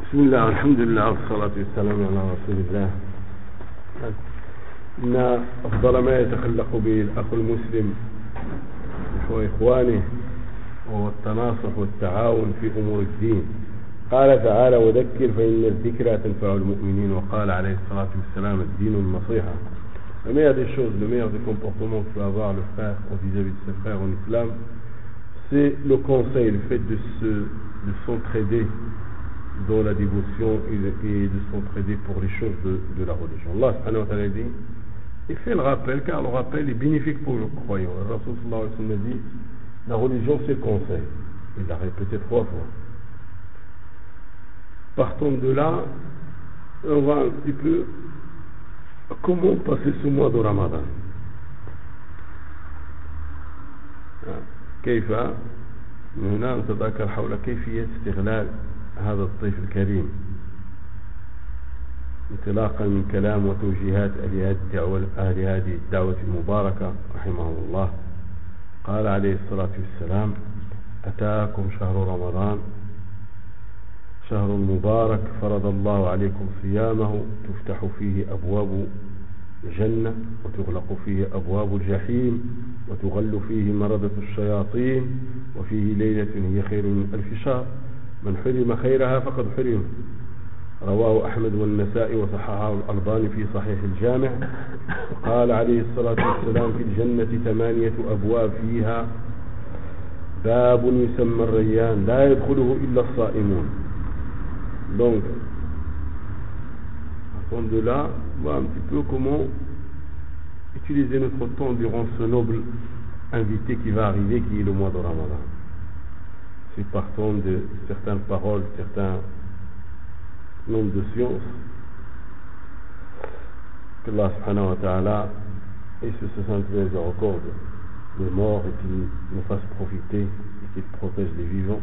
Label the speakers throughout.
Speaker 1: بسم الله والحمد لله والصلاة والسلام على رسول الله. إن أفضل ما يتخلق به الأخ المسلم نحو إخوانه هو التناصح والتعاون في أمور الدين. قال تعالى: وذكر فإن الذكرى تنفع المؤمنين. وقال عليه الصلاة والسلام: الدين النصيحة. La meilleure des choses, le meilleur des comportements que peut avoir le frère vis-à-vis de ses frères en islam, c'est le conseil, le fait de s'entraider dans la dévotion et de s'entraider pour les choses de la religion. Allah subhanahu wa ta'ala dit, et fait le rappel, car le rappel est bénéfique pour le croyant. Le Rasul sallallahu alayhi wa sallam dit, la religion c'est le conseil. Il l'a répété 3 fois. Partant de là, on va un petit peu comment passer ce mois de Ramadan. كيف من هنا نتذاكر حول كيفية استغلال هذا الضيف الكريم انطلاقا من كلام وتوجيهات أهل هذه الدعوة المباركة رحمه الله. قال عليه الصلاة والسلام: أتاكم شهر رمضان شهر مبارك فرض الله عليكم صيامه تفتح فيه أبواب الجنة وتغلق فيه أبواب الجحيم وتغل فيه مردة الشياطين وفيه ليلة هي خير من 1000 شهر من حرم خيرها فقد حرم. رواه أحمد والنسائي وصححه الألباني في صحيح الجامع. قال عليه الصلاة والسلام: في الجنة 8 أبواب فيها باب يسمى الريان لا يدخله إلا الصائمون. Donc, à fond de là, on voit un petit peu comment utiliser notre temps durant ce noble invité qui va arriver, qui est le mois de Ramadan. C'est partant de certaines paroles, certains nombres de sciences, que Allah subhanahu wa ta'ala et ce saint miséricorde les morts et qu'il nous fasse profiter et qu'il protège les vivants.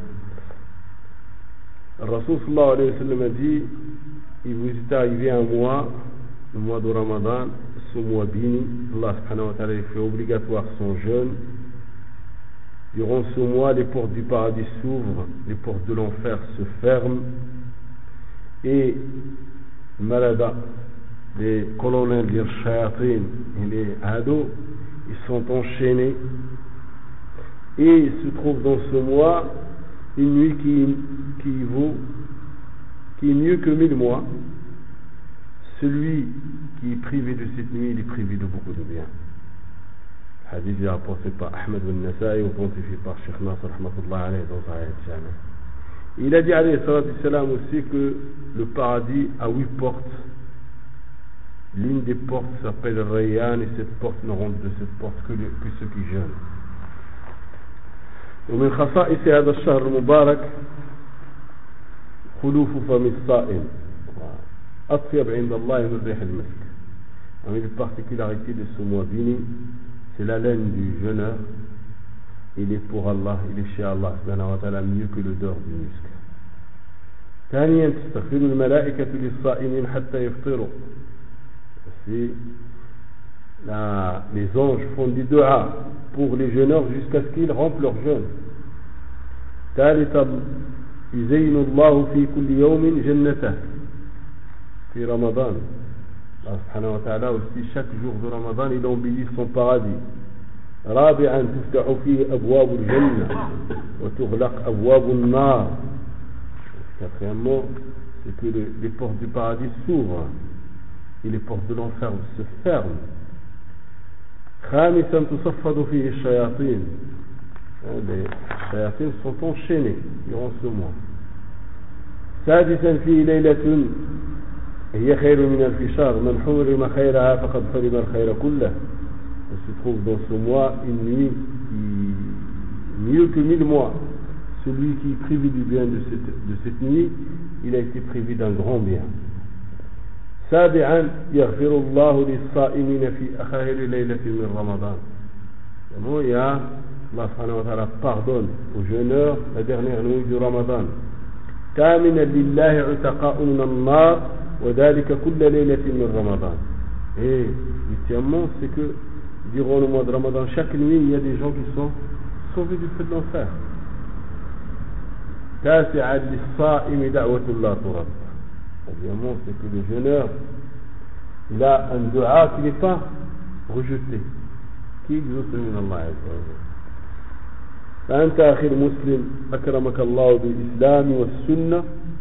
Speaker 1: Le Rasul sallallahu alayhi wa sallam a dit: il vous est arrivé un mois, le mois de Ramadan, ce mois béni. Allah subhanahu wa ta'ala fait obligatoire son jeûne. Durant ce mois, les portes du paradis s'ouvrent, les portes de l'enfer se ferment, et malada, les colonels des shayatin et les ados, ils sont enchaînés, et il se trouve dans ce mois une nuit qui est mieux que 1000 mois. Celui qui est privé de cette nuit, il est privé de beaucoup de bien. Le hadith est rapporté par Ahmed al-Nasai, authentifié par Sheikh Nasr rahmatullah alayhi dans Sahih al-Jami'. Il a dit alayhi salatu wassalam aussi que le paradis a 8 portes. L'une des portes s'appelle Rayyan, et cette porte ne rentre de cette porte que ceux qui jeûnent. ومن خصائص هذا الشهر المبارك خلوف فم الصائم أطيب عند الله من ريح المسك. Une des particularités de ce mois béni, c'est la laine du jeûneur. Il est pour Allah, il est chez Allah subhanahu wa ta'ala mieux que l'odeur du musc. ثانيا تستغفر الملائكة للصائمين حتى يفطروا. Les anges font des du'a pour les jeûneurs jusqu'à ce qu'ils rompent leur jeûne. ثالثا يزين الله في كل يوم جنته في رمضان. Allah subhanahu wa ta'ala aussi chaque jour de Ramadan il embellit son paradis. رابعا تفتح فيه أبواب الجنة وتغلق أبواب النار. Quatrièmement, c'est que les portes du paradis s'ouvrent et les portes de l'enfer se ferment. خامسا تصفد فيه الشياطين. Les shayatins sont enchaînés durant ce mois. سادسا فيه ليلة هي خير من 1000 شهر من حرم خيرها فقد حرم الخير كله. Il se trouve dans ce mois une nuit qui mieux que 1000 mois. Celui qui est privé du bien de cette nuit, il a été privé d'un grand bien. سابعا يغفر الله للصائمين في آخر ليلة من رمضان. Il y a Allah subhanahu wa ta'ala pardonne aux jeûneurs la dernière nuit du Ramadan. ثامنا لله عتقاء من النار وذلك كل ليلة من رمضان. Et huitièmement, c'est que durant le mois de Ramadan, chaque nuit, il y a des gens qui sont sauvés du feu de l'enfer. تاسعا للصائم دعوة لا ترد. Évidemment, c'est que le jeûneur, il a un dua qui n'est pas rejeté, qui exauce من الله عز وجل. فأنت أخي المسلم أكرمك الله بالإسلام والسنة،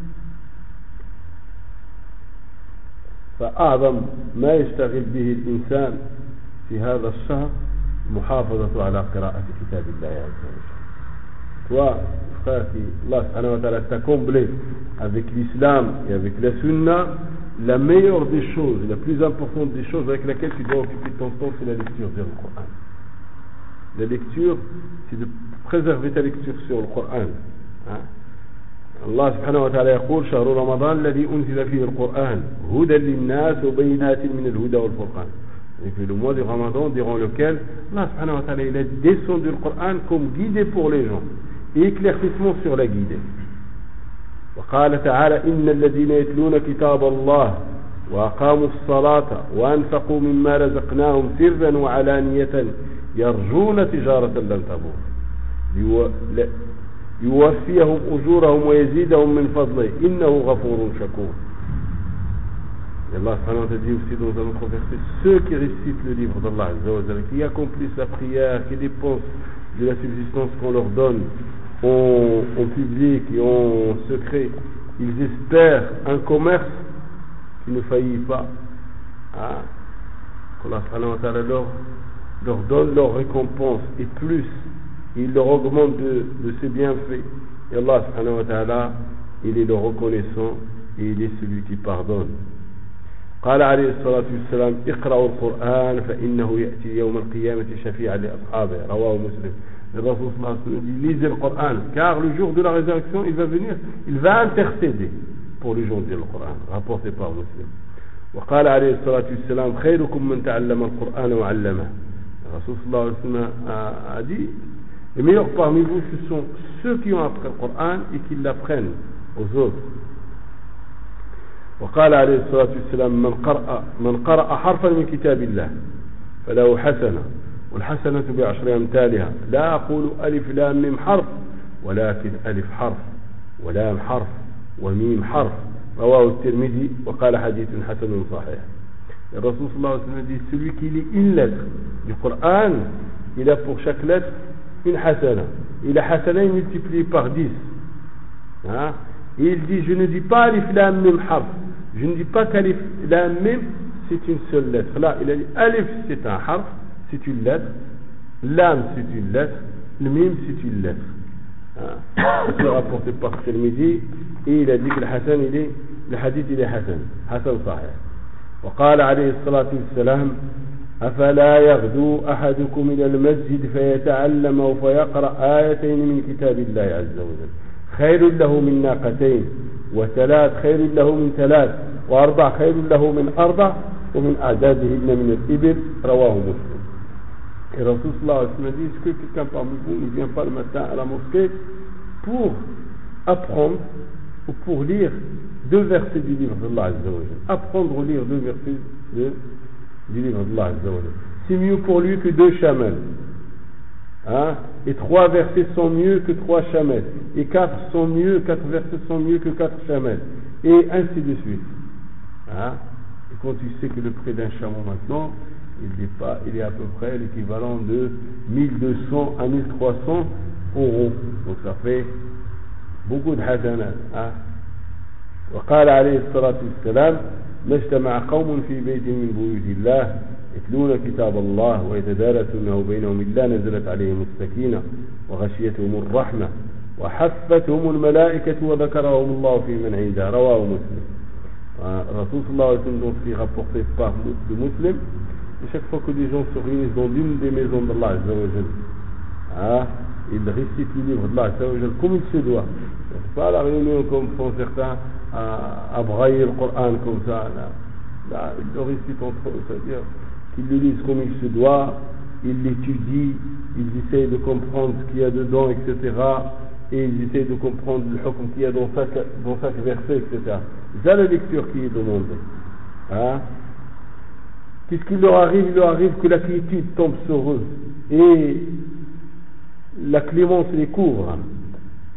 Speaker 1: فأعظم ما يشتغل به الإنسان في هذا الشهر المحافظة على قراءة كتاب الله عز وجل. Toi, frère, qui Allah subhanahu wa ta'ala t'a comblé avec l'islam et avec la sunna, la meilleure des choses, la plus importante des choses avec laquelle tu dois occuper ton temps, c'est la lecture du Coran. La lecture, c'est de préserver ta lecture sur le Coran. Allah subhanahu wa ta'ala يقول شهر رمضان الذي أنزل فيه القرآن هدى للناس وبينات من الهدى والفرقان. C'est le mois du Ramadan durant lequel Allah subhanahu wa ta'ala il a descendu le Coran comme guidé pour les gens et éclaircissement sur la guidée. وقال تعالى إن الذين يتلون كتاب الله وأقاموا الصلاة وأنفقوا مما رزقناهم سرا وعلانية يرجون تجارة لن تبور يوفيهم أجورهم ويزيدهم من فضله إنه غفور شكور. Et Allah subhanahu wa ta'ala dit aussi dans un autre verset, ceux qui récitent le livre d'Allah Azza wa Jalla, qui accomplissent la prière, qui dépensent de la subsistance qu'on leur donne en public et en secret, ils espèrent un commerce qui ne faillit pas. qu'Allah subhanahu wa ta'ala leur donne leur récompense et plus, il leur augmente de ses bienfaits. Et Allah subhanahu wa ta'ala, il est le reconnaissant et il est celui qui pardonne. قال عليه الصلاة والسلام اقرأوا القرآن فإنه يأتي يوم القيامة شفيعا لأصحابه رواه مسلم. Le Rasul sallallahu alayhi wa sallam dit lisez le Coran car le jour de la résurrection il va venir, il va intercéder pour les gens du Coran, rapporté par Muslim. وقال عليه الصلاة والسلام خيركم من تعلم القرآن وعلمه. Le Rasul sallallahu alayhi wa sallam a dit les meilleurs parmi vous ce sont ceux qui ont appris le Coran et qui l'apprennent aux autres. وقال عليه الصلاة والسلام من قرأ حرفا من كتاب الله فله حسنة والحسنة بعشر أمثالها لا أقول ألف لام ميم حرف ولكن ألف حرف ولام حرف وميم حرف رواه الترمذي وقال حديث حسن صحيح. Le Rasul sallallahu alayhi wa sallam dit celui qui lit une lettre du Coran il a pour chaque lettre une hasana et la hasana est multipliée par 10. Et il dit je ne dis pas alif lam mim harf, je ne dis pas qu'alif lam mim c'est une seule lettre. Là il a dit alif c'est un harf, c'est une lettre, lam c'est une lettre, le mim c'est une lettre. C'est rapporté par Tirmidhi et il a dit que le hadith il est hasan sahih. وقال عليه الصلاة والسلام أفلا يغدو أحدكم إلى المسجد فيتعلم أو فيقرأ آيتين من كتاب الله عز وجل خير له من ناقتين وثلاث خير له من ثلاث وأربع خير له من أربع ومن أعدادهن من الإبل رواه مسلم. Et Rasul sallallahu alayhi wa sallam dit est-ce que quelqu'un parmi vous ne vient pas le matin à la mosquée pour apprendre ou pour lire deux versets du livre d'Allah Azza wa Jalla, apprendre à lire deux versets du livre d'Allah Azza wa Jalla, c'est mieux pour lui que deux chamelles. Et 3 versets sont mieux que 3 chamelles. Et 4 versets sont mieux que 4 chamelles. Et ainsi de suite. Et quand tu sais que le prix d'un chameau maintenant, il est à peu près l'équivalent de 1200 à 1300 euros. Donc ça fait beaucoup de hasana. وقال عليه الصلاة والسلام ما اجتمع قوم في بيت من بيوت الله يتلون كتاب الله ويتدارسونه بينهم إلا نزلت عليهم السكينة وغشيتهم الرحمة وحفتهم الملائكة وذكرهم الله في من عنده رواه مسلم. Rasul sallallahu alayhi wa sallam donc c'est rapporté par le Muslim et chaque fois que les gens se réunissent dans l'une des maisons d'Allah Azza wa Jalla, ils récitent le livre d'Allah Azza wa Jalla comme il se doit. C'est pas la réunion comme font certains à brailler le Coran comme ça. Là, ils le récitent entre eux, c'est-à-dire qu'ils le lisent comme il se doit, ils l'étudient, ils essayent de comprendre ce qu'il y a dedans, etc. Et ils essayent de comprendre le hukm qu'il y a dans chaque verset, etc. C'est la lecture qui est demandée. Qu'est-ce qu'il leur arrive? Il leur arrive que la quiétude tombe sur eux et la clémence les couvre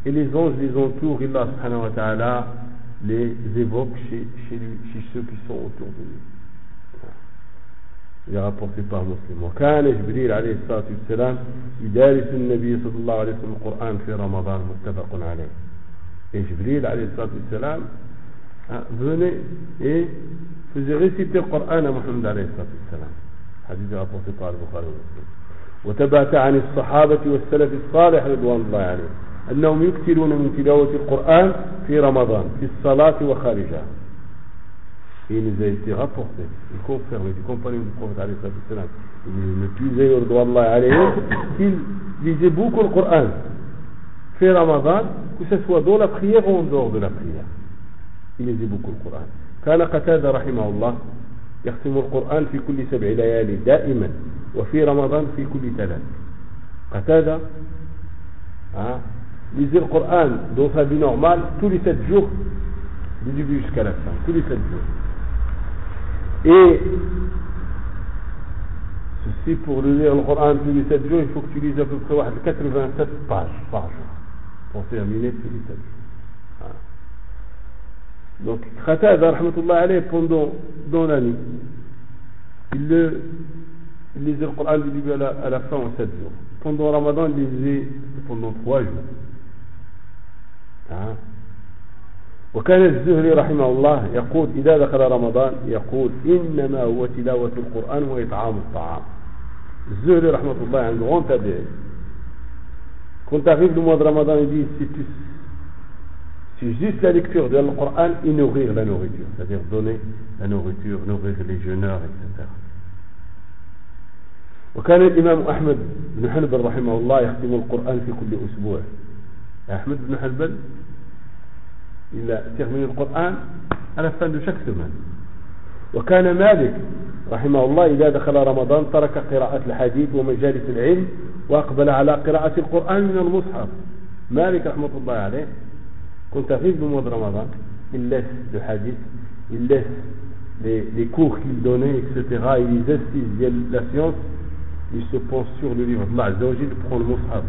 Speaker 1: et les anges les entourent, Allah subhanahu wa ta'ala les évoque chez ceux qui sont autour de lui. Il est rapporté par Muslim. وكان جبريل عليه الصلاة والسلام يدارس النبي صلى الله عليه وسلم القرآن في رمضان متفق عليه. Et Jibril عليه الصلاة والسلام venait et faisait réciter le Coran à Muhammad عليه الصلاة والسلام. حديث rapporté par البخاري ومسلم. وثبت عن الصحابة والسلف الصالح رضوان الله عليهم أنهم يكثرون من تلاوة القرآن في رمضان في الصلاة وخارجها. Et il nous a été rapporté, il confirme du compagnon du prophète alayhi salam, le plus ailleurs de Allah, qu'il lisait beaucoup le Coran, fait Ramadan, que ce soit dans la prière ou en dehors de la prière. Il lisait beaucoup le Coran. كان قتادة رحمه الله يختم القرآن في كل 7 ليالي دائما وفي رمضان في كل 3. قتادة lisait le Coran dans sa vie normale tous les 7 jours, du début jusqu'à la fin, tous les 7 jours. Et ceci, pour lire le Coran tous les 7 jours, il faut que tu lises à peu près 87 pages par jour pour terminer tous les 7 jours. Donc Qatada rahmatullah alayhi, pendant dans la nuit, il lisait le Coran du début à la fin en 7 jours. Pendant Ramadan, il lisait pendant 3 jours. وكان الزهري رحمه الله يقول إذا دخل رمضان يقول إنما هو تلاوة القرآن وإطعام الطعام. الزهري رحمه الله عنده grand tabi'i. Quand arrive le mois de Ramadan, il dit c'est juste la lecture du Coran et nourrir la nourriture, c'est-à-dire donner la nourriture, nourrir les jeûneurs, etc. وكان الإمام أحمد بن حنبل رحمه الله يختم القرآن في كل أسبوع. أحمد بن حنبل il a terminé le Coran à la fin de chaque semaine. وكان مالك رحمه الله إذا دخل رمضان ترك قراءة الحديث ومجالس العلم وأقبل على قراءة القرآن من المصحف. مالك رحمة الله عليه quand arrive le mois de Ramadan, il laisse le hadith, il laisse les cours qu'il donnait, etc., et les assises de la science, il se penche sur le livre d'Allah Azza wa Jalla, il prend le mushaf.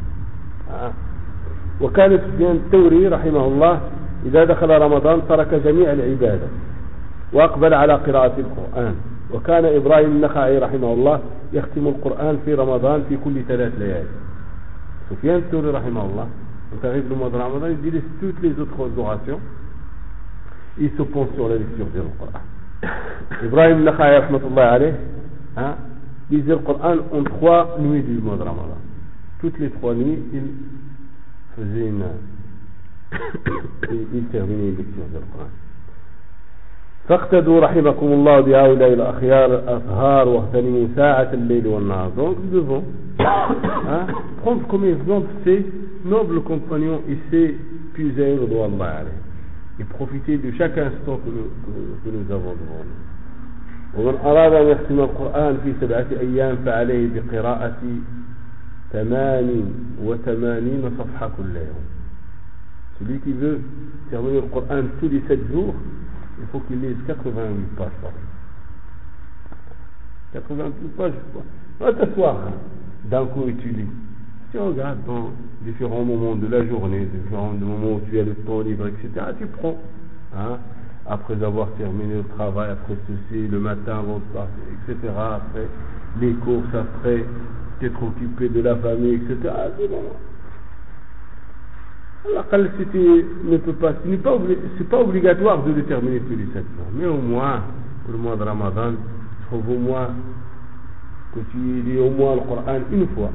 Speaker 1: وكان سفيان الثوري رحمه الله إذا دخل رمضان ترك جميع العبادة وأقبل على قراءة القرآن. وكان إبراهيم النخعي رحمه الله يختم القرآن في رمضان في كل 3 ليالي. سفيان الثوري رحمه الله quand arrive le mois de Ramadan, il dit toutes les autres orations, il se penche sur la lecture du Coran. Ibrahim Nakhaï rahmatullah alayh lisait le Coran en 3 nuits du mois de Ramadan. Toutes les 3 nuits, il faisait il terminait une lecture du Coran. فاقتدوا رحمكم الله بهؤلاء الأخيار الأطهار واغتنموا ساعة الليل والنهار. Donc nous devons prendre comme exemple ces nobles compagnons et ces pieux aïeux de Allah et profiter de chaque instant que nous avons devant nous. ومن أراد أن يختم القرآن في 7 أيام فعليه بقراءة 88 صفحة كل يوم. Celui qui veut terminer le Coran tous les 7 jours, il faut qu'il lise 88 pages par jour. 88 pages, va t'asseoir d'un coup et tu lis. Tu regardes dans différents moments de la journée, différents moments où tu as le temps libre, etc. Tu prends, après avoir terminé le travail, après ceci, le matin avant de partir, etc. Après les courses, après t'être occupé de la famille, etc. C'est bon. C'est pas obligatoire de le terminer tous les 7 jours, mais au moins pour le mois de Ramadan, tu trouves au moins que tu lis au moins le Coran une fois,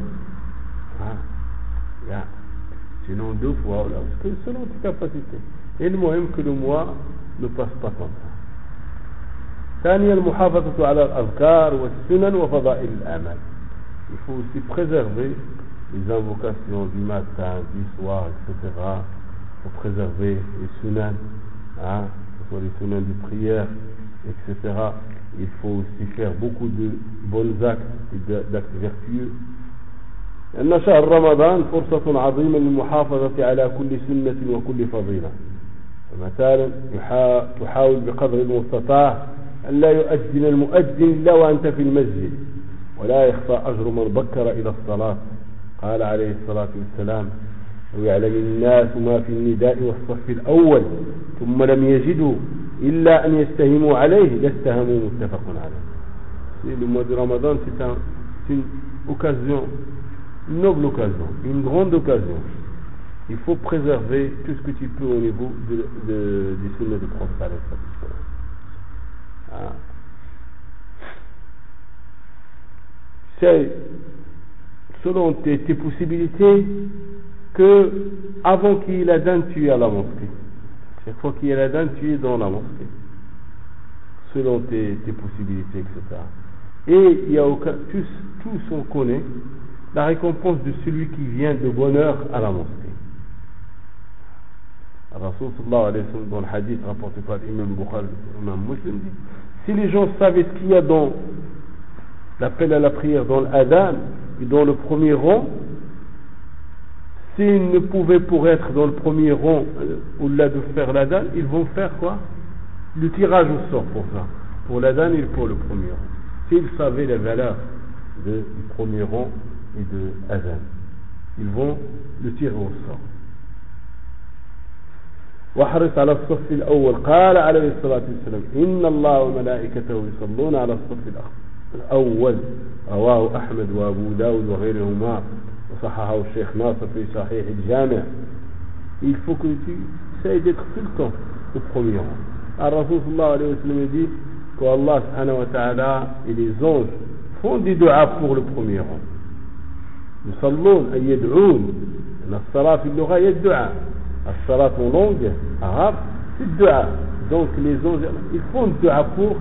Speaker 1: sinon 2 fois, parce que selon tes capacités. Et le moyen que le mois ne passe pas comme ça. ثانيا المحافظة على الأذكار والسنن وفضائل الأعمال. Il faut aussi préserver les invocations du matin, du soir, etc. Il faut préserver les sunan, que ce soit les sunan de prière, etc. Il faut aussi faire beaucoup de bons actes et d'actes vertueux. لأن شهر رمضان فرصة عظيمة للمحافظة على كل سنة وكل فضيلة. فمثلا تحاول بقدر المستطاع أن لا يؤذن المؤذن إلا وأنت في المسجد ولا يخفى أجر من بكر إلى الصلاة. قال عليه الصلاة والسلام ويعلم الناس ما في النداء والصف الأول ثم لم يجدوا إلا أن يستهموا عليه لاستهموا متفق عليه. Le mois de Ramadan, c'est une occasion, une noble occasion, une grande occasion. Il faut préserver tout ce que tu peux au niveau du sunna du prophète. C'est selon tes possibilités que avant qu'il y ait l'adhan, tu es à la mosquée. Chaque fois qu'il y a l'adhan, tu es dans la mosquée. Selon tes possibilités, etc. Et il y a tous on connaît la récompense de celui qui vient de bonne heure à la mosquée. Rasul sallallahu alayhi wa sallam, dans le hadith rapporté par l'imam Bukhari, l'imam Muslim, dit si les gens savaient ce qu'il y a dans l'appel à la prière, dans l'adhan et dans le premier rang, s'ils ne pouvaient pour être dans le premier rang au-delà de faire l'adhan, ils vont faire quoi? Le tirage au sort pour ça, pour l'adhan et pour le premier rang. S'ils savaient la valeur du premier rang et de l'adhan, ils vont le tirer au sort. واحرص على الصف الأول قال عليه الصلاة والسلام إن الله وملائكته يصلون على الصف الأول رواه أحمد وأبو داود وغيرهما وصححه الشيخ ناصر في صحيح الجامع. Il faut que tu essayes d'être tout le temps au premier rang. الرسول صلى الله عليه وسلم dit qu'Allah subhanahu wa ta'ala et les anges font des du'a pour le premier rang. يصلون أي يدعون أن الصلاة في اللغة هي الدعاء. الصلاة en langue arabe, c'est le dua. Donc les anges, ils font le dua pour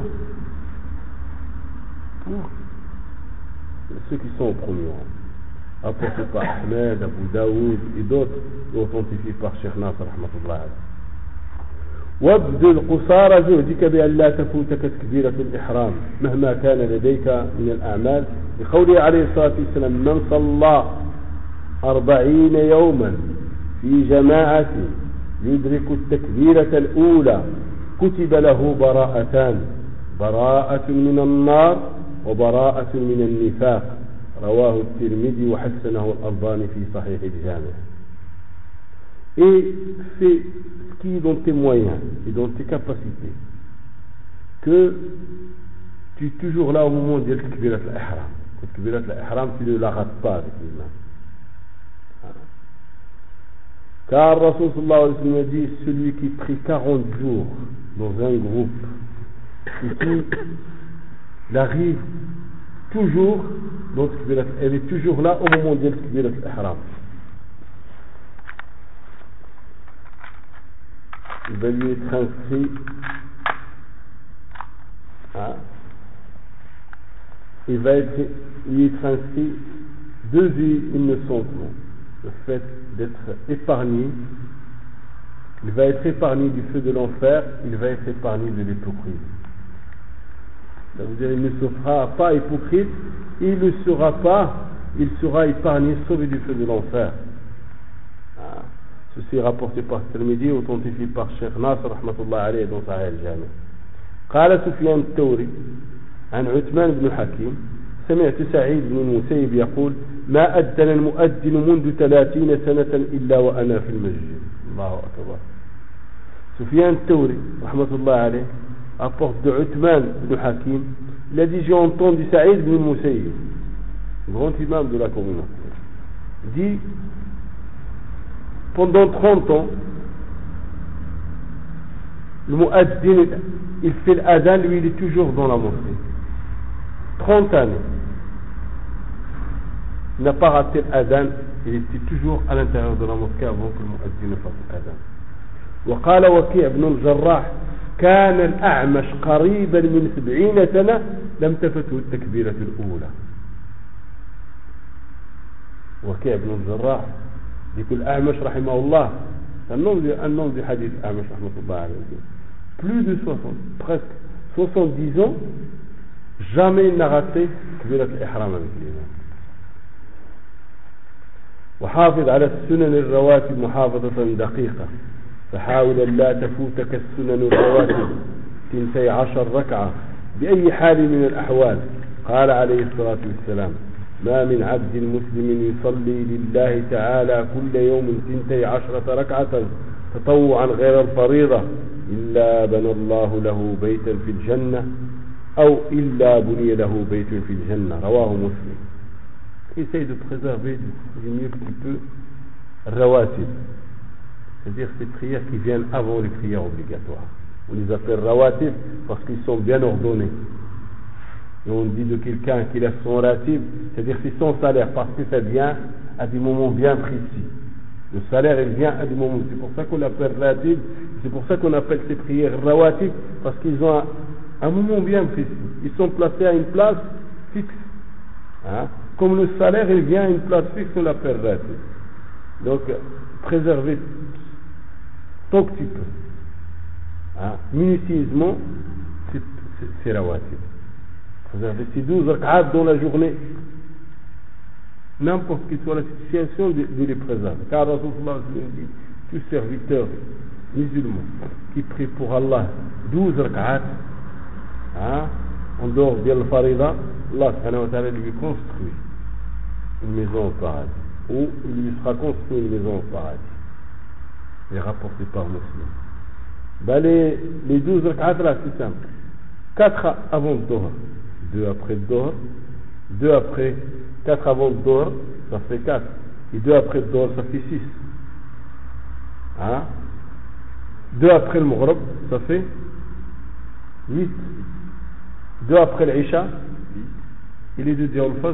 Speaker 1: ceux qui sont au premier rang. Apporté par Ahmed, Abu Daoud et d'autres, authentifiés par Cheikh Nasr rahmatullah alayhi. وابذل قصارى جهدك بأن لا تفوتك تكبيرة الإحرام مهما كان لديك من الأعمال لقوله عليه الصلاة والسلام من صلى 40 يوما في جماعة يدرك التكبيرة الأولى كتب له براءتان براءة من النار وبراءة من النفاق رواه الترمذي وحسنه الألباني في صحيح الجامع. Et fais ce qui est dans tes moyens et dans tes capacités, que tu es toujours là au moment de Takbirat al-Ihram. Takbirat al-Ihram, tu ne la rates pas avec les mains. Car Rasul sallallahu alayhi wa sallam a dit celui qui prie 40 jours dans un groupe et qui arrive toujours dans Takbirat, elle est toujours là au moment de Takbirat al-Ihram. Il va lui être inscrit lui être inscrit 2 vies innocentement. Le fait d'être épargné, il va être épargné du feu de l'enfer, il va être épargné de l'hypocrisie. Ça veut dire il ne sera pas hypocrite, il ne sera pas, il sera épargné, sauvé du feu de l'enfer. Ceci est rapporté par Tirmidhi, authentifié par Cheikh Nasr rahmatullah alayhi dans Sahih al-Jami. قال سفيان الثوري عن عثمان بن حكيم سمعت سعيد بن المسيب يقول ما أذن المؤذن منذ 30 سنة إلا وأنا في المسجد. الله أكبر. سفيان الثوري رحمة الله عليه apporte de Uthman ibn Hakim, il a dit j'ai entendu Saïd ibn Musayyib, grand imam de la communauté, dit pendant 30 ans le muaddin il fait l'adhan, lui il est toujours dans la mosquée 30 années, il n'a pas raté l'adhan, il était toujours à l'intérieur de la mosquée avant que le muaddin fasse l'adhan. وقال وكيع بن الجراح كان الأعمش قريبا من 70 سنة لم تفته التكبيرة الأولى. وكيع بن الجراح يقول الأعمش رحمه الله, un nom du hadith A'mash rahmatullah alayhi, plus de 60, presque 70 ans, jamais il n'a raté takbirat al-ihram avec l'imam. وحافظ على السنن الرواتب محافظة دقيقة فحاول لا تفوتك السنن الرواتب 12 ركعة بأي حال من الأحوال. قال عليه الصلاة والسلام ما من عبد مسلم يصلي لله تعالى كل يوم 12 ركعة تطوعا غير الفريضة إلا بنى الله له بيتا في الجنة أو إلا بني له بيت في الجنة. رواه مسلم. Essaye de préserver du mieux que tu peux rawatib, c'est-à-dire ces prières qui viennent avant les prières obligatoires. On les appelle rawatib parce qu'ils sont bien ordonnés. Et on dit de quelqu'un qui laisse son ratib, c'est-à-dire c'est son salaire, parce que ça vient à des moments bien précis. Le salaire, il vient à des moments. C'est pour ça qu'on l'appelle ratib, c'est pour ça qu'on appelle ces prières rawatib, parce qu'ils ont un moment bien précis. Ils sont placés à une place fixe. Hein? Comme le salaire, il vient à une place fixe, on l'appelle ratib. Donc, préserver tant que tu peux. Hein? Minutieusement, c'est rawatib. Préserver ces 12 rak'at dans la journée. N'importe quelle soit la situation, de les préserver. Car Rasulullah dit, tout serviteur musulman qui prie pour Allah 12 rak'at, hein, en dehors de la farida, Allah subhanahu wa ta'ala lui construit une maison au paradis, ou il lui sera construit une maison au paradis. C'est rapporté par Muslim. Ben les 12 rak'at là, c'est simple. 4 avant le Doha, 2 après le Doha, 2 après, 4 avant le Doha, ça fait 4. Et 2 après le Doha, ça fait 6. Hein? 2 après le Maghrib, ça fait 8. 2 après l'Isha, et les 2 durant le Fajr.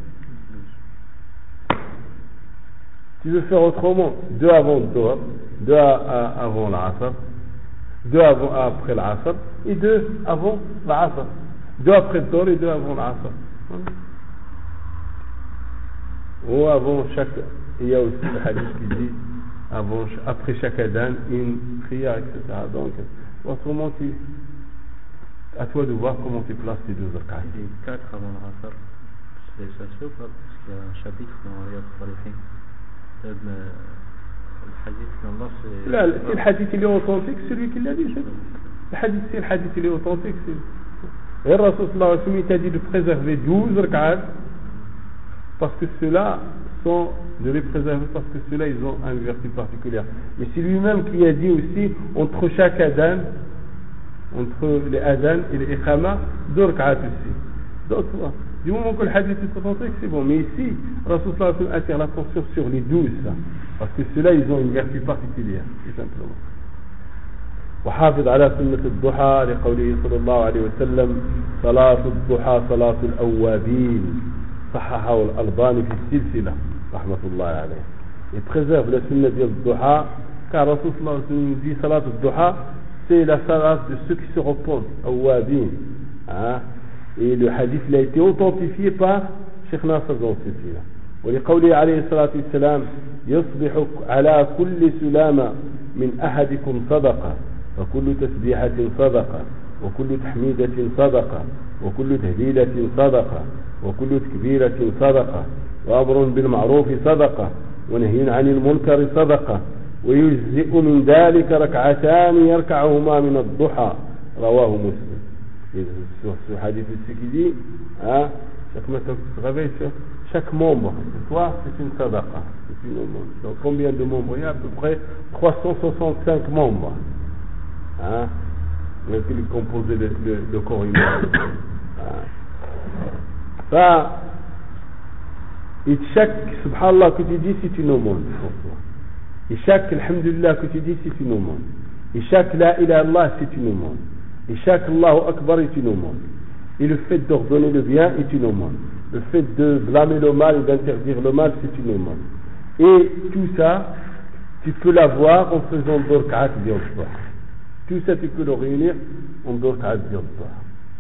Speaker 1: Tu veux faire autrement, 2 avant le Doha, 2 avant l'Asr, 2 après l'Asr, et 2 avant l'Asr. 2 après le Doha et 2 avant l'Asr. Ou avant chaque, il y a aussi le hadith qui dit après chaque adhan une prière, etc. Donc autrement à toi de voir comment tu places tes 2 rak'at.
Speaker 2: Les 4 avant le Asr, ça se fait ou pas? Parce qu'il y a un chapitre dans Riyad al-Salihin. Le hadith d'Allah, c'est...
Speaker 1: Là, c'est le hadith il est authentique, celui qui l'a dit. Le hadith, c'est le hadith il est authentique. Et le Rasul sallallahu alayhi wa sallam t'a dit de préserver 12 rak'at parce que ceux-là sont de les préserver parce que ceux-là ils ont une vertu particulière. Mais c'est lui-même qui a dit aussi entre chaque adhan, entre les adhan et les iqama, 2 rak'at aussi. Donc du moment que le hadith est authentique, c'est bon. Mais ici, Rasul sallallahu alayhi wa sallam attire l'attention sur les 12 parce que ceux-là ils ont une vertu particulière, tout simplement. وحافظ على سنة الضحى لقوله صلى الله عليه وسلم صلاة الضحى صلاة الأوابين صححه الألباني في السلسلة رحمة الله عليه. Et préserve la sunna du duha car Rasul sallallahu alayhi wa sallam dit salat al-duha c'est la salat de ceux qui se reposent awabin. Hein? Et le hadith il a été authentifié par Cheikh Nasser dans ce silsila. ولقوله عليه الصلاة والسلام يصبح على كل سلامة من أحدكم صدقة وكل تسبيحة صدقة وكل تحميدة صدقة وكل تهليلة صدقة وكل تكبيرة صدقة وأمر بالمعروف صدقة ونهي عن المنكر صدقة ويجزئ من ذلك ركعتان يركعهما من الضحى. رواه مسلم. Ce hadith ici qui dit, hein, chaque matin que tu te réveilles, chaque membre de toi c'est une sadaqa, c'est une aumône. Donc combien de membres il y a? À peu près 365 membres, hein, qui composent le corps humain. Ça, et chaque subhanallah que tu dis c'est une aumône pour toi. Et chaque alhamdulillah que tu dis c'est une aumône. Et chaque la ilaha illallah c'est une aumône. Et chaque Allahu Akbar est une aumône. Et le fait d'ordonner le bien est une aumône. Le fait de blâmer le mal et d'interdire le mal, c'est une aumône. Et tout ça, tu peux l'avoir en faisant 2 rak'at bien le soir. Tout ça, tu peux le réunir en 2 rak'at bien le soir.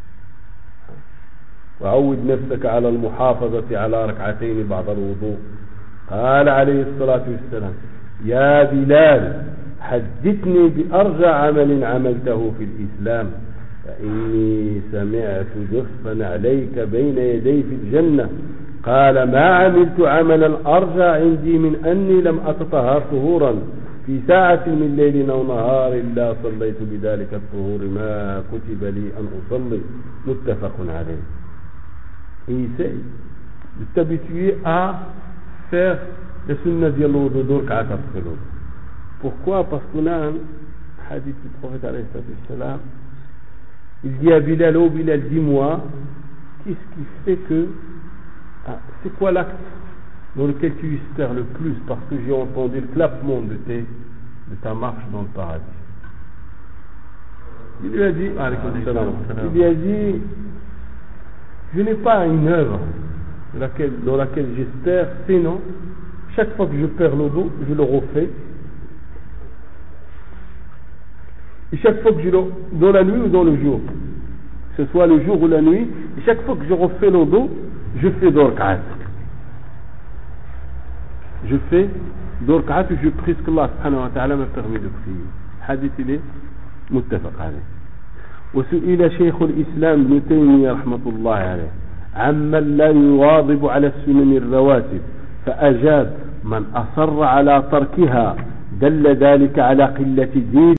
Speaker 1: وعود نفسك على المحافظة على ركعتين بعد الوضوء. قال عليه الصلاة والسلام يا بلال حدثني بأرجى عمل عملته في الإسلام فإني سمعت جفا عليك بين يدي في الجنة. قال ما عملت عملا أرجى عندي من أني لم أتطهر طهورا في ساعة من ليل أو نهار إلا صليت بذلك الطهور ما كتب لي أن أصلي. متفق عليه. Et essaye de t'habituer à faire le sunnah de l'odo après l'autre. Pourquoi? Parce qu'on a un hadith du prophète alayhi salam. Il dit à Bilal, oh Bilal, dis-moi, qu'est-ce qui fait que, c'est quoi l'acte dans lequel tu espères le plus? Parce que j'ai entendu le clapement de ta marche dans le paradis. Il lui a dit, je n'ai pas une œuvre dans laquelle j'espère, sinon, chaque fois que je perds le dos, je le refais. Et chaque fois que dans la nuit ou dans le jour, que ce soit le jour ou la nuit, et chaque fois que je refais le dos, je fais d'orqat. Je fais d'orqat et je prie ce qu'Allah subhanahu wa ta'ala m'a permis de prier. Hadith il est muttafaq alayh. وسئل شيخ الإسلام ابن تيمية رحمة الله عليه عمن لا يواظب على السنن الرواتب فأجاب من أصر على تركها دل ذلك على قلة دين